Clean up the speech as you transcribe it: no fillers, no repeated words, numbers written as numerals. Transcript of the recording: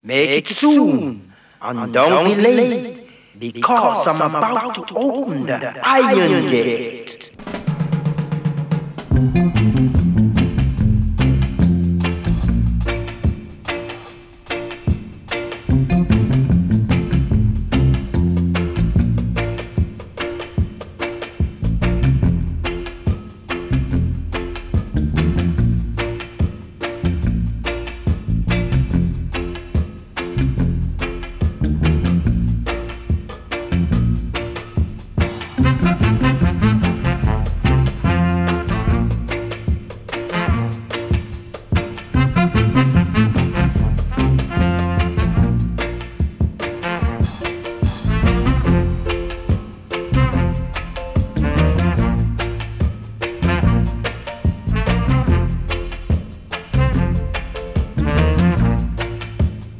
Make it soon, and don't be late, because I'm about to open the iron gate.